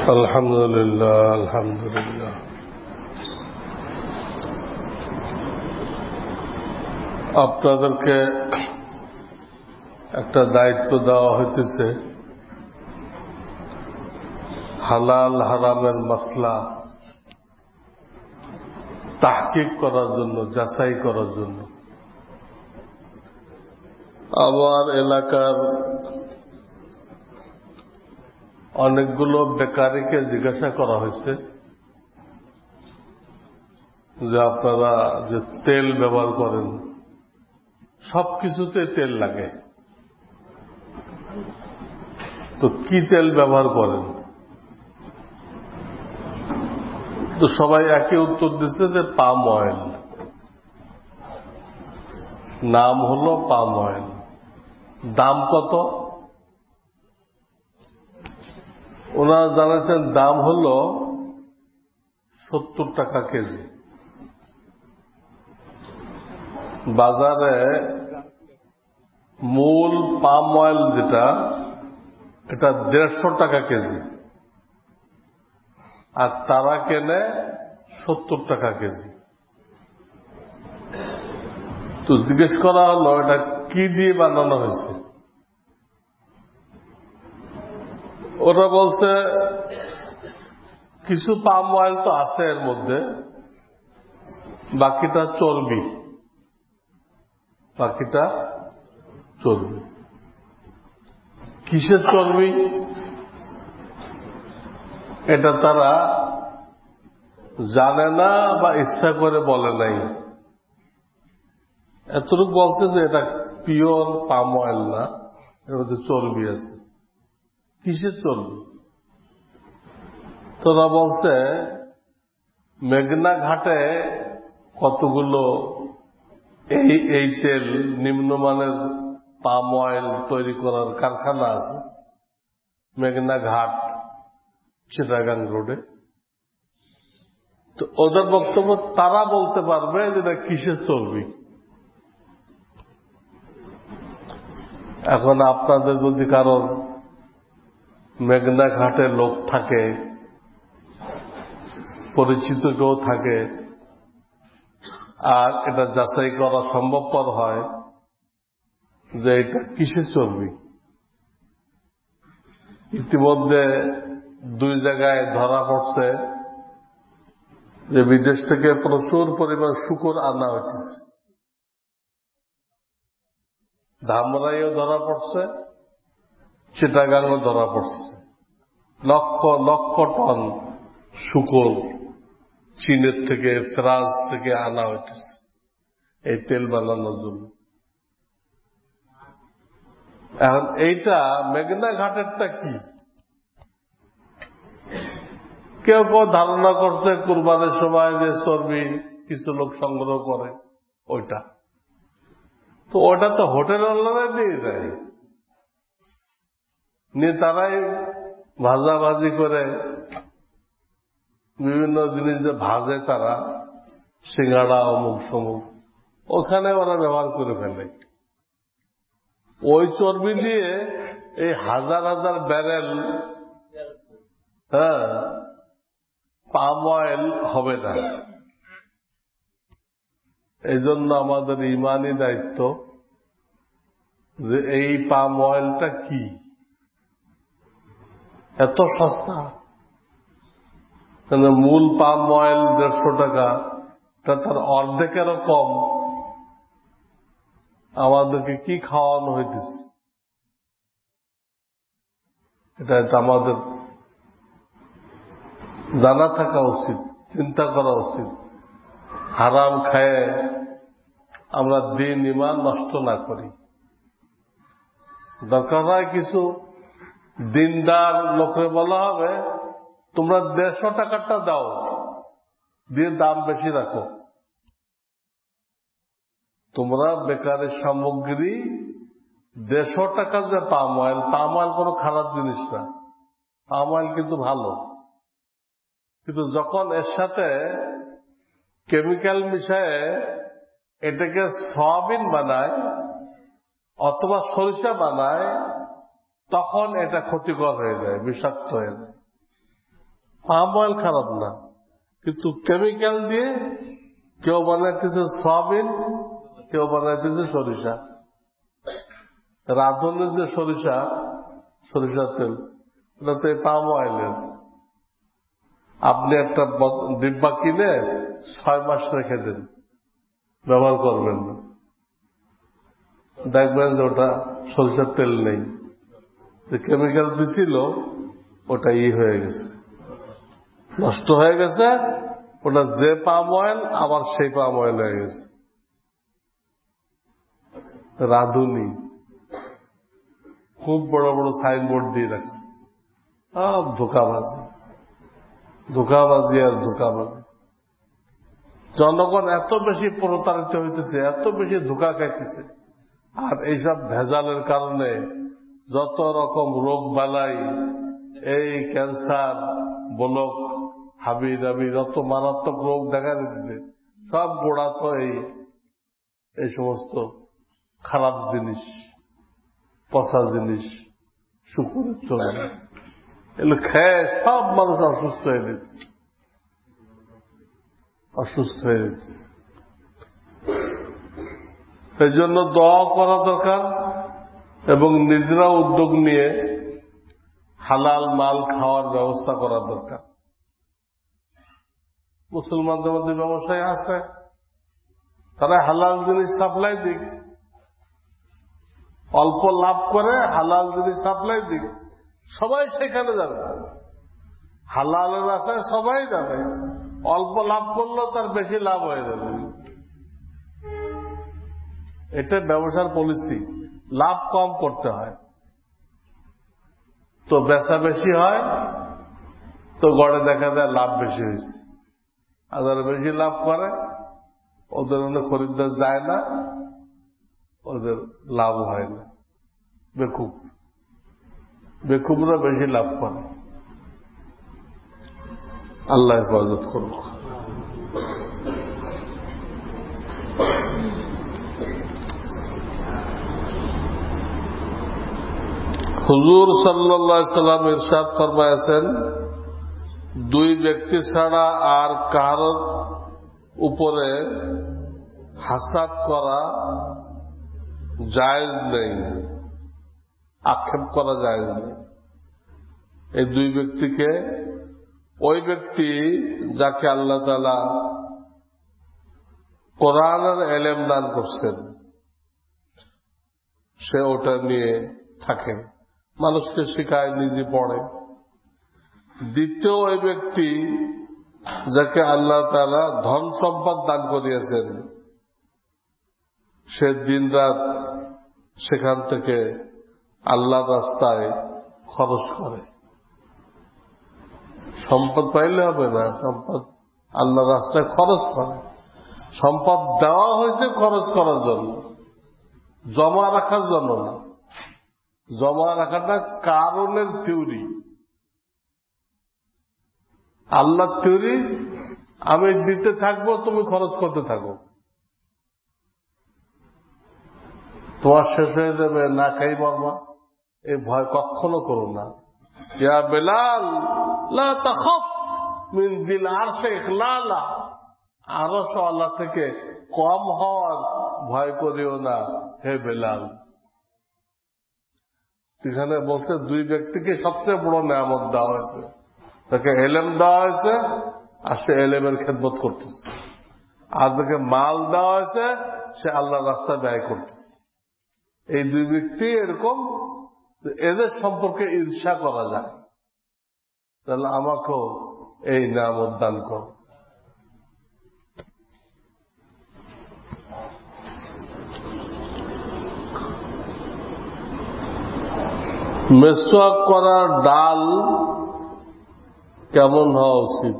আলহামদুলিল্লাহ আলহামদুলিল্লাহ। আপনাদেরকে একটা দায়িত্ব দেওয়া হইতেছে, হালাল হারামের মাসলা তাহকিক করার জন্য, যাচাই করার জন্য। আমার এলাকার অনেকগুলো বেকারিকে জিজ্ঞাসা করা হয়েছে যে আপনারা যে তেল ব্যবহার করেন, সবকিছুতে তেল লাগে, তো কি তেল ব্যবহার করেন? তো সবাই একই উত্তর দিচ্ছে যে পাম অয়েল। নাম হলো পাম অয়েল। দাম কত? ওনারা জানাচ্ছেন দাম হলো 70 টাকা কেজি। বাজারে মূল পাম অয়েল যেটা, এটা 150 টাকা কেজি, আর তারা কেনে 70 টাকা কেজি। তো জিজ্ঞেস করা হলো এটা কি দিয়ে বানানো হয়েছে? ওরা বলছে কিছু পাম অয়েল তো আছে এর মধ্যে, বাকিটা চর্বি। বাকিটা চর্বি। কিসের চর্বি এটা তারা জানে না বা ইচ্ছা করে বলে নাই। এতটুকু বলছে যে এটা পিওর পাম অয়েল না, এর মধ্যে চর্বি আছে। কিসের চর্বি? তোরা বলছে মেঘনা ঘাটে কতগুলো এই তেল নিম্নমানের পাম অয়েল তৈরি করার কারখানা আছে, মেঘনা ঘাট, চিটাগাং রোডে। তো ওদের বক্তব্য, তারা বলতে পারবে যে এটা কিসের চর্বি। এখন আপনাদের যদি কারো মেঘনা ঘাটে লোক থাকে, পরিচিত কেউ থাকে, আর এটা যাচাই করা সম্ভবপর হয় যে এটা কিসের চর্বি। ইতিমধ্যে 2 জায়গায় ধরা পড়ছে যে বিদেশ থেকে প্রচুর পরিমাণ শূকর আনা হচ্ছে। ধামরাইও ধরা পড়ছে, চিটাগাংও ধরা পড়ছে। লক্ষ লক্ষ টন শূকর চীনের থেকে, ফ্রান্স থেকে আনা হচ্ছে এই তেল বানানোর জন্য। এখন এইটা মেঘনা ঘাটেরটা কি? কেউ কেউ ধারণা করছে কুরবানের সময় যে চর্বি কিছু লোক সংগ্রহ করে ওইটা। তো ওটা তো হোটেলওয়ালারাই দিয়ে দেয়, নিয়ে তারাই ভাজাভাজি করে বিভিন্ন জিনিস যে ভাজে তারা, সিঙ্গাড়া অমুক সমুক, ওখানে ওরা ব্যবহার করে ফেলে। ওই চর্বি দিয়ে এই হাজার হাজার ব্যারেল পাম অয়েল হবে না। এই জন্য আমাদের ইমানি দায়িত্ব যে এই পাম অয়েলটা কি, এত সস্তা। মূল পাম অয়েল 150 টাকা, তার অর্ধেকেরও কম। আমাদেরকে কি খাওয়ানো হইতেছে? এটা আমাদের জানা থাকা উচিত, চিন্তা করা উচিত। হারাম খায়ে আমরা দিন ইমান নষ্ট না করি। দরকার হয় কিছু দিনদার লোকরে বলা হবে তোমরা 150 টাকাটা দাও, দিয়ে দাম বেশি রাখো। তোমরা বেকারের সামগ্রী 150 টাকার যে পাম অয়েল, পাম অয়েল কোনো খারাপ জিনিস না, পাম অয়েল কিন্তু ভালো। কিন্তু যখন এর সাথে কেমিক্যাল মিশায় এটাকে সয়াবিন বানায় অথবা সরিষা বানায়, তখন এটা ক্ষতিকর হয়ে যায়, বিষাক্ত হয়ে যায়। পাম অয়েল খারাপ না, কিন্তু কেমিক্যাল দিয়ে কেউ বানাইতেছে সয়াবিন, কেউ বানাইতেছে সরিষা। রাঁধুনির যে সরিষার তেল, এটা তো এই পাম অয়েলের। আপনি একটা ডিব্বা কিনে 6 মাস রেখে দেন, ব্যবহার করবেন না, দেখবেন যে ওটা সরিষার তেল নেই, যে কেমিক্যাল দিছিল ওটা হয়ে গেছে, নষ্ট হয়ে গেছে। ওটা যে পাম অয়েল আবার সেই পাম অয়েল হয়ে গেছে। রাঁধুনি খুব বড় বড় সাইনবোর্ড দিয়ে রাখছে, ধোঁকাবাজি আর ধোঁকাবাজি। জনগণ এত বেশি প্রতারিত হইতেছে, এত বেশি ধোঁকা খাইতেছে। আর এইসব ভেজালের কারণে যত রকম রোগ বালাই, এই ক্যান্সার, ব্লক, হাবি জাবি, যত মারাত্মক রোগ দেখা দিতেছে, সব গোড়া তো এই সমস্ত খারাপ জিনিস, পচা জিনিস, শুকুরের চলে এগুলো খেয়ে সব মানুষ অসুস্থ হয়ে যাচ্ছে। এই জন্য দোয়া করা দরকার এবং নিজেরা উদ্যোগ নিয়ে হালাল মাল খাওয়ার ব্যবস্থা করা দরকার। মুসলমানদের মধ্যে ব্যবসায় আছে, তারা হালাল জিনিস সাপ্লাই দিক, অল্প লাভ করে হালাল জিনিস সাপ্লাই দিক, সবাই সেখানে যাবে। হালালের আশায় সবাই যাবে, অল্প লাভ করলেও তার বেশি লাভ হয়ে যাবে। এটা ব্যবসার পলিসি। লাভ কম করতে হয় তো বেচা বেশি হয়, তো গড়ে দেখা যায় লাভ বেশি হয়েছে। আর যারা বেশি লাভ করে ওদের মধ্যে খরিদ্দার যায় না, ওদের লাভ হয় না। বেকুবরা বেশি লাভ করে। আল্লাহ হেফাজত করুক। হুজুর সাল্লাল্লাহু আলাইহি সাল্লাম ইরশাদ ফরমায়েছেন, 2 ব্যক্তি ছাড়া আর কারোর উপরে হাসাদ করা জায়েজ নেই, আক্ষেপ করা জায়েজ নেই। এই 2 ব্যক্তিকে, ওই ব্যক্তি যাকে আল্লাহ তাআলা কোরআনের ইলম দান করছেন, সে ওটা নিয়ে থাকে, মানুষকে শেখায়, নিজে পড়ে। দ্বিতীয় ওই ব্যক্তি যাকে আল্লাহ তাআলা ধন সম্পদ দান করিয়েছেন, সে দিনরাত সেখান থেকে আল্লাহর রাস্তায় খরচ করে। সম্পদ পাইলে হবে না, সম্পদ আল্লাহর রাস্তায় খরচ করে। সম্পদ দেওয়া হয়েছে খরচ করার জন্য, জমা রাখার জন্য না। জমা রাখাটা কারণের থিওরি, আল্লাহর থিওরি, আমি দিতে থাকবো, তুমি খরচ করতে থাকো। তোমার শেষ হয়ে যাবে, না খাই মরবা, এই ভয় কখনো করো না। ইয়া বেলাল লা তাখাফ মিন যিল আরশি ইখলালা, আরশ আল্লাহ থেকে কম হওয়ার ভয় করিও না হে বেলাল। এখানে বলছে 2 ব্যক্তিকে সবচেয়ে বড় নিয়ামত দেওয়া হয়েছে, তাকে ইলম দেওয়া হয়েছে আর সে ইলমের খেদমত করতেছে, আর তাকে মাল দেওয়া হয়েছে সে আল্লাহর রাস্তায় ব্যয় করতেছে। এই 2 ব্যক্তি এরকম, এদের সম্পর্কে ঈর্ষা করা যায়। তাহলে আমাকেও এই নিয়ামত দান কর। মেসওয়াক করার ডাল কেমন হওয়া উচিত?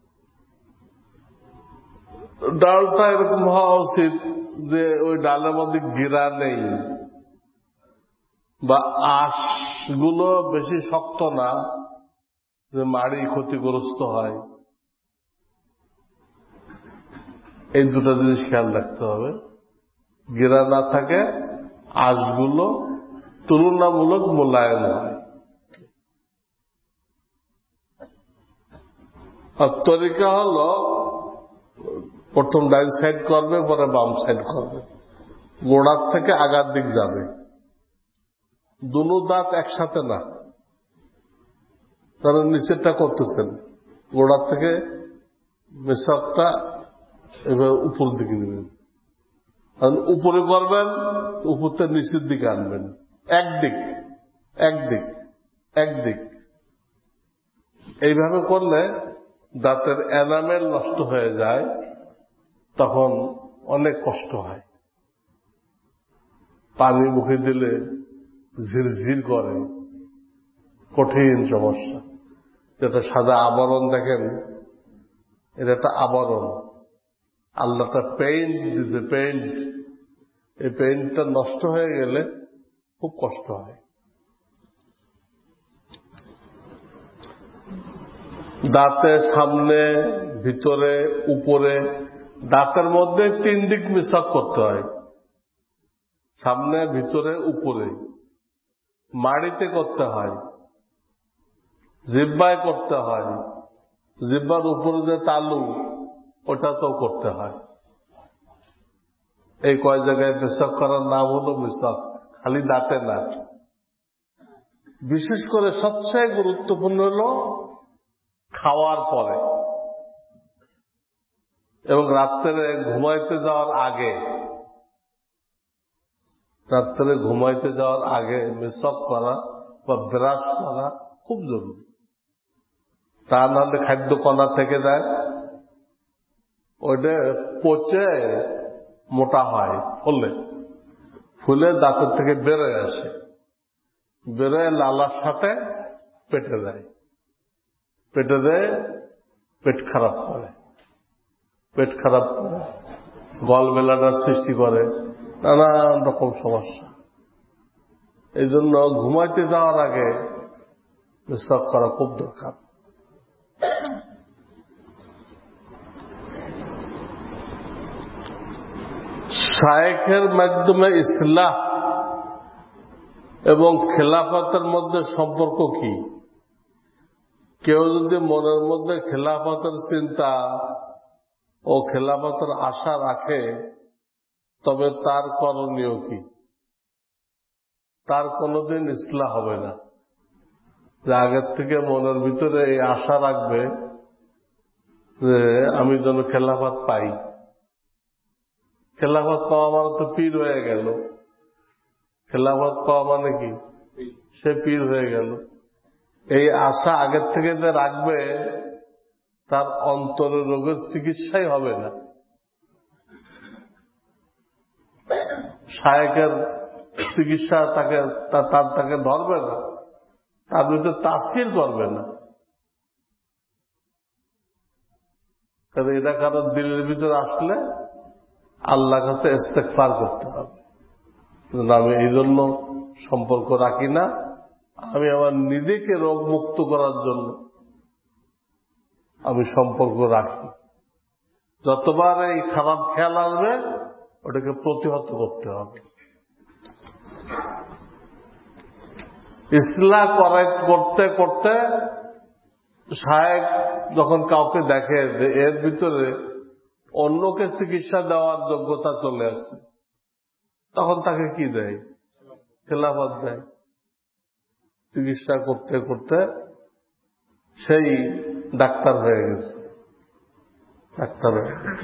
ডালটা এরকম হওয়া উচিত যে ওই ডালের মধ্যে গিরা নেই, বা আঁশগুলো বেশি শক্ত না, যে মাড়ি ক্ষতিগ্রস্ত হয়। এই 2টা জিনিস খেয়াল রাখতে হবে। গিরা না থাকে, আঁশগুলো তুলনামূলক মোলায়েম হয়। আর তরিকা হলো প্রথম ডাইন সাইড করবে, পরে বাম সাইড করবে, গোড়ার থেকে আগার দিক যাবে, দুনো দাঁত একসাথে না। তারা নিচেরটা করতেছেন, গোড়ার থেকে মেশকটা এবার উপর দিকে নেবেন, উপরে করবেন, উপরটা নিচের দিকে আনবেন, একদিক একদিক একদিক। এইভাবে করলে দাঁতের এনামেল নষ্ট হয়ে যায়, তখন অনেক কষ্ট হয়। পানি মুখে দিলে ঝিরঝির করে, কঠিন সমস্যা। যেটা সাদা আবরণ দেখেন, এটা একটা আবরণ, আল্লাহটা পেইন্ট দিতে, পেইন্ট। এই পেইন্টটা নষ্ট হয়ে গেলে খুব কষ্ট হয়। দাঁতে সামনে, ভিতরে, উপরে, দাঁতের মধ্যে 3 দিক মিসাক করতে হয়, সামনে, ভিতরে, উপরে। মাড়িতে করতে হয়, জিহ্বায় করতে হয়, জিহ্বার উপরে যে তালু ওটাতেও করতে হয়। এই কয় জায়গায় মিসাক করার নাম হলো মিসাক, খালি দাঁতে না। বিশেষ করে সবচেয়ে গুরুত্বপূর্ণ হলো খাওয়ার পরে এবং রাত্রে ঘুমাইতে যাওয়ার আগে। রাত্রে ঘুমাইতে যাওয়ার আগে মিসাক করা বা ব্রাশ করা খুব জরুরি। তা নাহলে খাদ্য কণা থেকে যায়, ওইটা পচে মোটা হয়, ফুলে দাঁতের থেকে বেরোয় আসে, বেরোয় লালার সাথে পেটে দেয়, পেটে দেয়, পেট খারাপ করে, পেট খারাপ করে, গলব্লাডার সৃষ্টি করে, নানান রকম সমস্যা। এই জন্য ঘুমাইতে যাওয়ার আগে মিসাক করা খুব দরকার। শায়েখের মাধ্যমে ইসলাহ এবং খেলাফতের মধ্যে সম্পর্ক কি? কেউ যদি মনের মধ্যে খেলাফতের চিন্তা ও খেলাফতের আশা রাখে, তবে তার করণীয় কি? তার কোনোদিন ইসলাহ হবে না। যে আগের থেকে মনের ভিতরে এই আশা রাখবে যে আমি যেন খেলাফত পাই, খেলাফত পাওয়া মানে তো পীর হয়ে গেল, খেলাফত পাওয়া মানে কি সে পীর হয়ে গেল। এই আশা আগের থেকে যে রাখবে, তার অন্তরের রোগের চিকিৎসাই হবে না। শায়েখের চিকিৎসা তাকে ধরবে না, তার ভিতরে তাসির করবে না। কারণ এটা কারো দিলের ভিতরে আসলে আল্লাহর কাছে ইস্তেগফার করতে হবে, আমি এই জন্য সম্পর্ক রাখি না, আমি আমার নিজেকে রোগ মুক্ত করার জন্য আমি সম্পর্ক রাখি। যতবার এই খারাপ খেয়াল আসবে, ওটাকে প্রতিহত করতে হবে। ইসলাহ করতে করতে শায়েখ যখন কাউকে দেখে যে এর ভিতরে অন্যকে চিকিৎসা দেওয়ার যোগ্যতা চলে আসছে, তখন তাকে কি দেয়? খেলাফত দেয়। চিকিৎসা করতে করতে সেই ডাক্তার হয়ে গেছে, ডাক্তার হয়ে গেছে।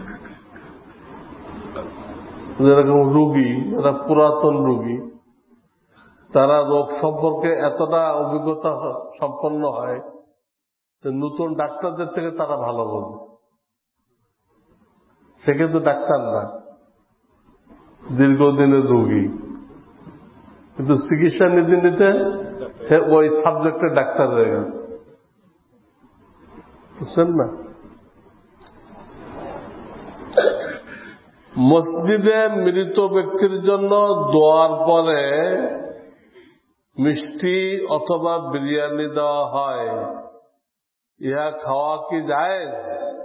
যেরকম রোগী, এরা পুরাতন রোগী, তারা রোগ সম্পর্কে এতটা অভিজ্ঞতা সম্পন্ন হয় যে নতুন ডাক্তারদের থেকে তারা ভালো বোঝে। সে কিন্তু ডাক্তার না, দীর্ঘদিনের রোগী, কিন্তু চিকিৎসা নিতে নিতে ওই সাবজেক্টের ডাক্তার হয়ে গেছে, বুঝছেন না? মসজিদে মৃত ব্যক্তির জন্য দোয়ার পরে মিষ্টি অথবা বিরিয়ানি দেওয়া হয়, ইহা খাওয়া কি জায়েজ?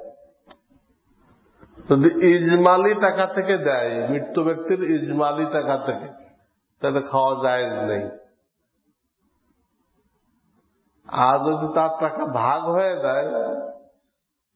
যদি ইজমালি টাকা থেকে দেয়, মৃত্যু ব্যক্তির ইজমালি টাকা থেকে, তাহলে খাওয়া জায়েজ নেই। আর যদি তার টাকা ভাগ হয়ে যায়,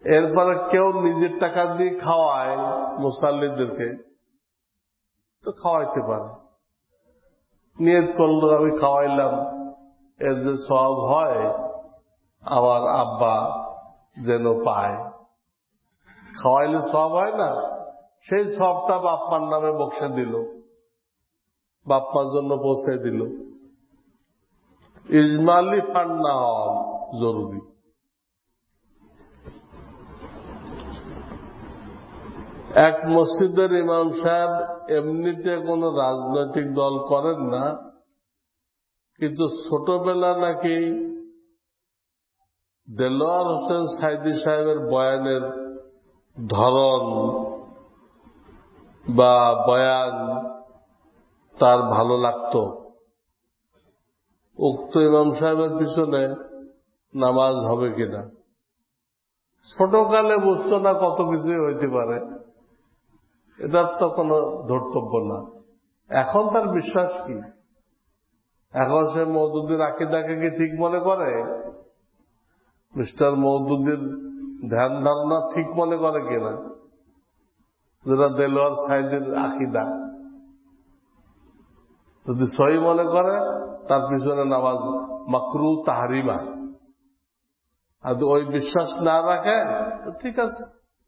এরপরে কেউ নিজের টাকা দিয়ে খাওয়ায় মুসাল্লিদেরকে, তো খাওয়াইতে পারে। নিয়ত করলো আমি খাওয়াইলাম, এর যে সওয়াব হয় আমার আব্বা যেন পায়। খাওয়াইলে সওয়াব হয় না, সেই সওয়াবটা বাপ্পার নামে বক্সে দিল, বাপ্পার জন্য পৌঁছে দিল। ইজমালি ফান্ড না হওয়া জরুরি। এক মসজিদের ইমাম সাহেব এমনিতে কোনো রাজনৈতিক দল করেন না, কিন্তু ছোটবেলা নাকি দেলোয়ার হোসেন সাইদি সাহেবের বয়ানের ধরন বা বয়ান তার ভালো লাগত। উক্ত ইমাম সাহেবের পিছনে নামাজ হবে কিনা, ছোটকালে বুঝতো না, কত কিছুই হইতে পারে, এটার তো কোনো ধর্তব্য না। এখন তার বিশ্বাস কি? এখন সে মওদুদির আকীদাকে কি ঠিক মনে করে? মিস্টার মওদুদির ধ্যান ধারণা ঠিক মনে করে কিনা, যেটা দেলোয়ার সাইদির আকীদা? যদি সহি মনে করে তার পিছনে নামাজ মাকরু তাহরিমা, আর ওই বিশ্বাস না রাখে তো ঠিক আছে।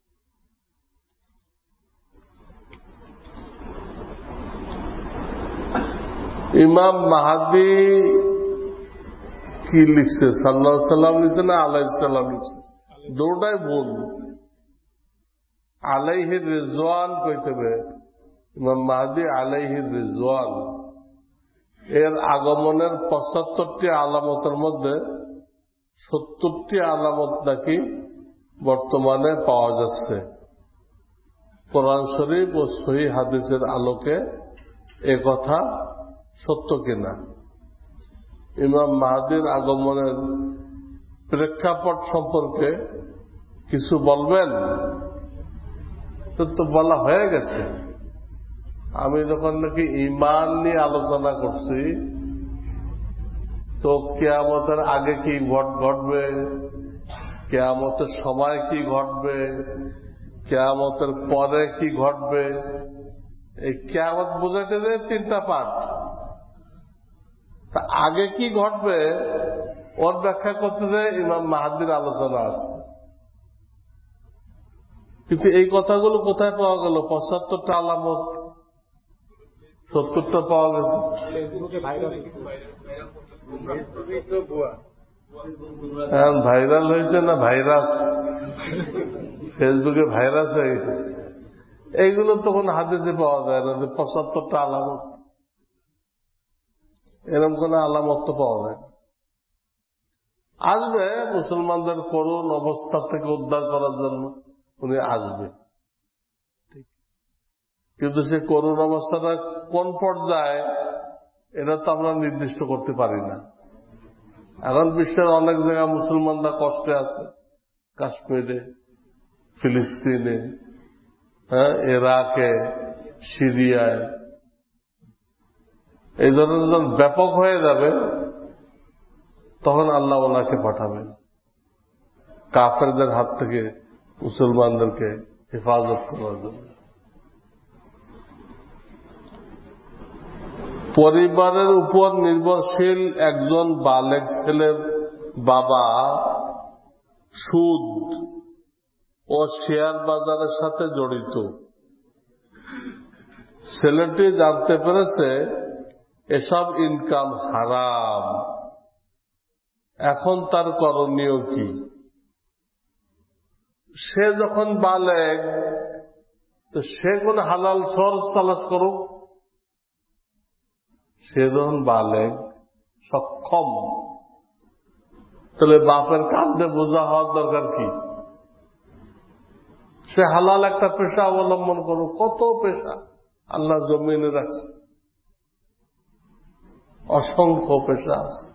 ইমাম মাহাদি কি লিখছে, সাল্লাল্লাহু আলাইহি সাল্লাম লিখছে না আলাইহিস সালাম লিখছে? দুটাই ভুল। আলাইহি রিজওয়ান কইতে হবে, ইমাম মাহাদি আলাইহি রিজওয়ান। এর আগমনের ৭৫টি আলামতের মধ্যে ৭০টি আলামত নাকি বর্তমানে পাওয়া যাচ্ছে। কোরআন শরীফ ও সহিহ হাদিসের আলোকে এ কথা সত্য কিনা? ইমাম মাহাদির আগমনের প্রেক্ষাপট সম্পর্কে কিছু বলবেন? তো বলা হয়ে গেছে। আমি যখন নাকি ঈমান নিয়ে আলোচনা করছি, তো কিয়ামতের আগে কি ঘটবে, কিয়ামতের সময় কি ঘটবে, কিয়ামতের পরে কি ঘটবে, এই কিয়ামত বোঝাতে যে 3টা পার্ট। তা আগে কি ঘটবে ওর ব্যাখ্যা করতে যে ইমাম মাহাদির আলোচনা আছে। কিন্তু এই কথাগুলো কোথায় পাওয়া গেল? ৭৫টা আলামত ৭০টা পাওয়া গেছে। ভাইরাল হয়েছে না ভাইরাস, ফেসবুকে ভাইরাস হয়ে গেছে। এইগুলো তো কোন হাদিসে পাওয়া যায় না যে ৭৫টা আলামত, এরকম কোন আলামত তো পাওয়া যায়। আসবে মুসলমানদের করুণ অবস্থা থেকে উদ্ধার করার জন্য, উনি আসবে, কিন্তু সে করুণ অবস্থাটা কোন পর্যায়ে এটা তো আমরা নির্দিষ্ট করতে পারি না। এখন বিশ্বের অনেক জায়গায় মুসলমানরা কষ্টে আছে, কাশ্মীরে, ফিলিস্তিনে, ইরাকে, সিরিয়ায়। এই ধরনের যখন ব্যাপক হয়ে যাবে তখন আল্লাহ ওনাকে পাঠাবেন কাফেরদের হাত থেকে মুসলমানদেরকে হেফাজত করার জন্য। পরিবারের উপর নির্ভরশীল একজন বালেগ ছেলের বাবা সুদ ও শেয়ার বাজারের সাথে জড়িত। ছেলেটি জানতে পেরেছে এসব ইনকাম হারাম। এখন তার করণীয় কি? সে যখন বালেগ, তো সে কোন হালাল সোর্স তালাশ করুক। সে যখন বালেগ, সক্ষম, তাহলে বাপের কাঁধে বোঝা হওয়ার দরকার কি? সে হালাল একটা পেশা অবলম্বন করুক। কত পেশা আল্লাহ জমিনে রাখছে, অসংখ্য পেশা আছে।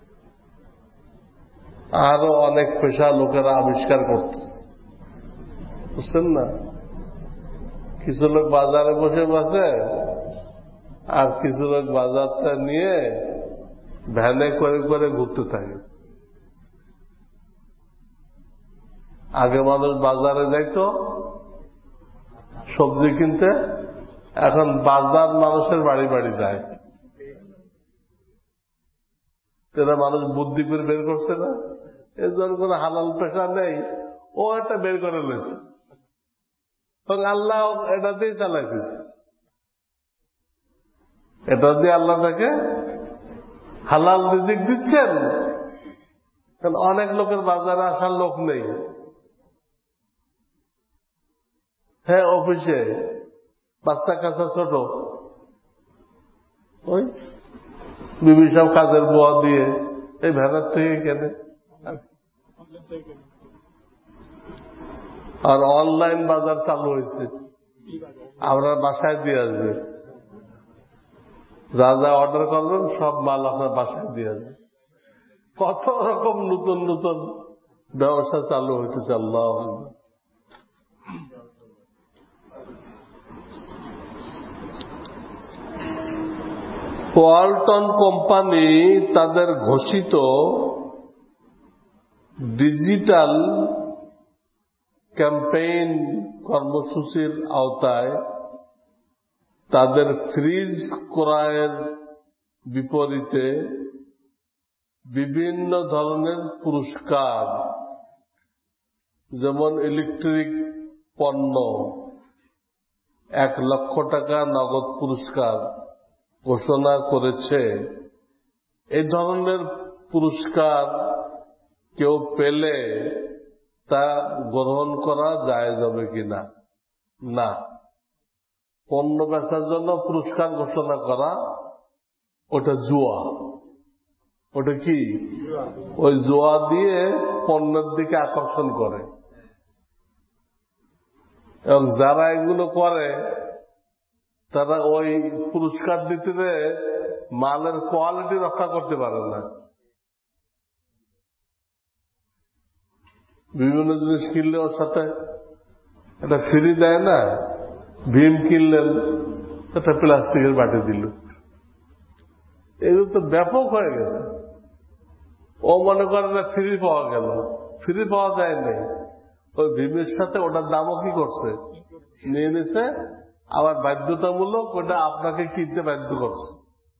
আরো অনেক পেশা লোকেরা আবিষ্কার করতেছে, বুঝছেন না? কিছু লোক বাজারে বসে বসে, আর কিছু লোক বাজারটা নিয়ে ভ্যানে করে করে ঘুরতে থাকে। আগে মানুষ বাজারে যাইতো সবজি কিনতে, এখন বাজার মানুষের বাড়ি বাড়ি যায়। এটা মানুষ বুদ্ধি করে বের করছে না, এর জন্য কোন হালাল টাকা নেই, ও এটা বের করে লইছে, আল্লাহ এটাতেই চালাইতেছে, এটা দিয়ে আল্লাহ তাকে হালাল রিজিক দিচ্ছেন। কারণ অনেক লোকের বাজারে আসার লোক নেই। হ্যাঁ, অফিসে বাচ্চা কাচ্চা ছোট, ওই বিবি সব কাজের বোয়া দিয়ে এই ভেড়ার থেকে কেনে। আর অনলাইন বাজার চালু হয়েছে, আপনার বাসায় দিয়ে আসবে, যা যা অর্ডার করবেন সব মাল আপনার বাসায় দিয়ে আসবে। কত রকম নতুন নতুন ব্যবসা চালু হইতেছে। আল্লাহু আকবার। ওয়ালটন কোম্পানি তাদের ঘোষিত ডিজিটাল ক্যাম্পেইন কর্মসূচির আওতায় তাদের ফ্রিজ ক্রয়ের বিপরীতে বিভিন্ন ধরনের পুরস্কার, যেমন ইলেকট্রিক পণ্য 1 লক্ষ টাকা নগদ পুরস্কার ঘোষণা করেছে। এই ধরনের পুরস্কার কেউ পেলে তা গ্রহণ করা যায় যাবে কিনা? না। পণ্য বেচার জন্য পুরস্কার ঘোষণা করা ওটা জুয়া। ওটা কি? ওই জুয়া দিয়ে পণ্যের দিকে আকর্ষণ করে, এবং যারা এগুলো করে তারা ওই পুরস্কার দিতে মালের কোয়ালিটি রক্ষা করতে পারে না। বিভিন্ন জিনিস কিনলে ওর সাথে একটা ফ্রি দেয় না, ভীম কিনলেন একটা প্লাস্টিকের বাটি দিল, এগুলো তো ব্যাপক হয়ে গেছে। ও মনে করে না ফ্রি পাওয়া গেল, ফ্রি পাওয়া যায় নাই, ওই ভীমের সাথে ওটার দামও কি করছে, নিয়ে নিছে, আবার বাধ্যতামূলক ওটা আপনাকে কিনতে বাধ্য করছে।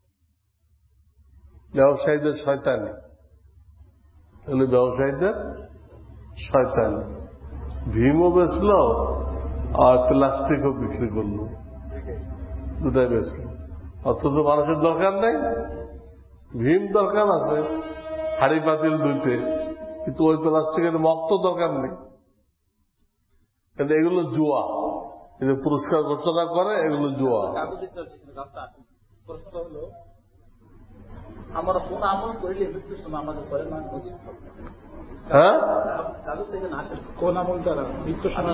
ব্যবসায়ীদের শয়তানি, এগুলো ব্যবসায়ীদের শয়তানি। ভীমও বেচল আর প্লাস্টিকও বিক্রি করলো, দুটাই বেচল। অথচ মানুষের দরকার নেই, ভীম দরকার আছে, হাড়ি পাতিল দুইতে, কিন্তু ওই প্লাস্টিকের মগ তো দরকার নেই। কিন্তু এগুলো জুয়া, এদের পুরস্কার ঘোষণা করে, এগুলো জুয়া। আমরা কোন আমল করলে মৃত্যুর সময় আমাদের করে না? হ্যাঁ, কোন আমল দ্বারা মৃত্যুর সময়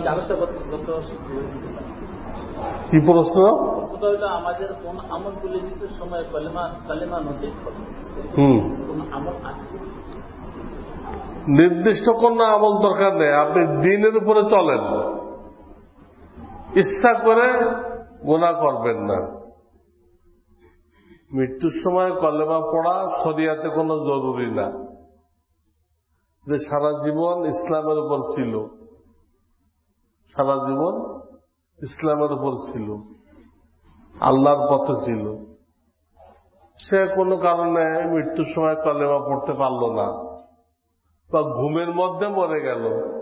কি প্রশ্ন? প্রশ্নটা হইল আমাদের কোন আমল করলে মৃত্যুর সময় কালেমা নসিব হবে? কোন আমল আছে? নির্দিষ্ট কোন আমল দরকার নেই, আপনি দ্বীনের উপরে চলেন, ইচ্ছা করে গুনাহ করবেন না। মৃত্যুর সময় কলেমা পড়া শরিয়াতে কোনো জরুরি না, যে সারা জীবন ইসলামের উপর ছিল, সারা জীবন ইসলামের উপর ছিল, আল্লাহর পথে ছিল, সে কোনো কারণে মৃত্যুর সময় কলেমা পড়তে পারল না, বা ঘুমের মধ্যে মরে গেল,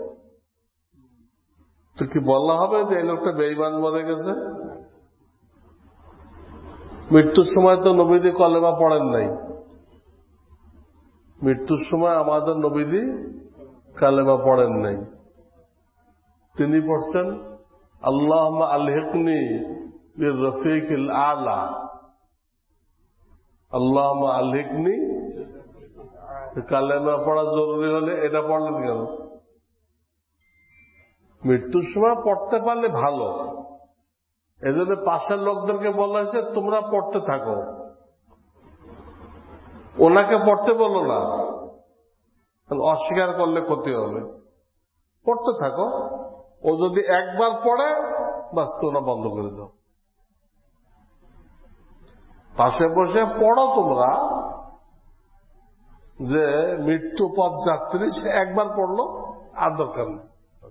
তো কি বলা হবে যে এই লোকটা বেঈমান মরে গেছে? মৃত্যুর সময় তো নবীদি কলেমা পড়েন নাই, মৃত্যুর সময় আমাদের নবীদি কালেমা পড়েন নাই। তিনি পড়ছেন আল্লাহুম্মা আলহিকনি বির রফিকিল আলা, আল্লাহুম্মা আলহিকনি। কালেমা পড়া জরুরি হলে এটা পড়লেন কেন? মৃত্যুর সময় পড়তে পারলে ভালো, এজন্য পাশের লোকদেরকে বলা হয়েছে তোমরা পড়তে থাকো, ওনাকে পড়তে বলো না, অস্বীকার করলে ক্ষতি হবে। পড়তে থাকো, ও যদি একবার পড়ে বাস তোমরা বন্ধ করে দাও, পাশে বসে পড়ো তোমরা, যে মৃত্যু পথ যাত্রী সে একবার পড়লো আর দরকার নেই,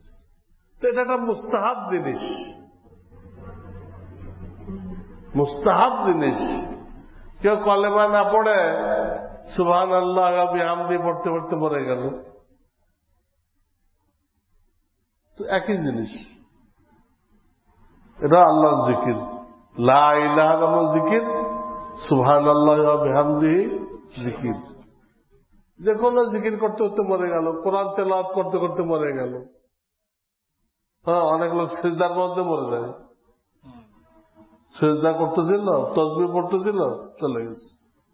তো এটা একটা মুস্তাহাব জিনিস, মুস্তাহাব জিনিস। কেউ কলেমা না পড়ে সুবহানাল্লাহ বিহামদি পড়তে পড়তে মরে গেল, তো একই জিনিস। এটা আল্লাহর জিকির, লা ইলাহা ইল্লাল্লাহ জিকির, সুবহানাল্লাহ বিহামদিহি জিকির। যে কোনো জিকির করতে করতে মরে গেল, কোরআন তেলাওয়াত করতে করতে মরে গেল। হ্যাঁ, অনেক লোক সিজদার মধ্যে মরে যায়, সিজদা করতেছিল, তাসবিহ পড়তেছিল, চলে গেছে।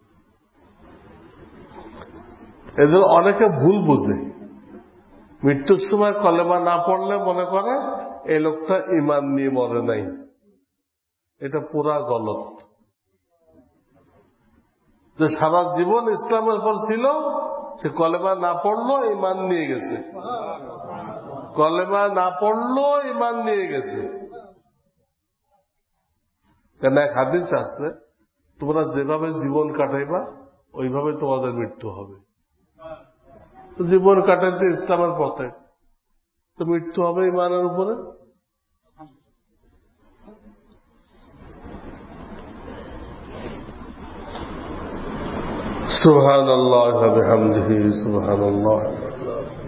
এদের অনেকে ভুল বুঝে, মৃত্যুর সময় কলেমা না পড়লে মনে করে এই লোকটা ঈমান নিয়ে মরে নাই। এটা পুরা গলত। যে সারা জীবন ইসলামের পর ছিল, সে কলেমা না পড়লো ঈমান নিয়ে গেছে, কলেমা না পড়লো ঈমান নিয়ে গেছে। কেন এক হাদিস আছে, তোমরা যেভাবে জীবন কাটাইবা ওইভাবে তোমাদের মৃত্যু হবে। জীবন কাটাইতে ইসলামের পথে, তো মৃত্যু হবে ঈমানের উপরে। সুবহানাল্লাহ ওয়া বিহামদিহি সুবহানাল্লাহ।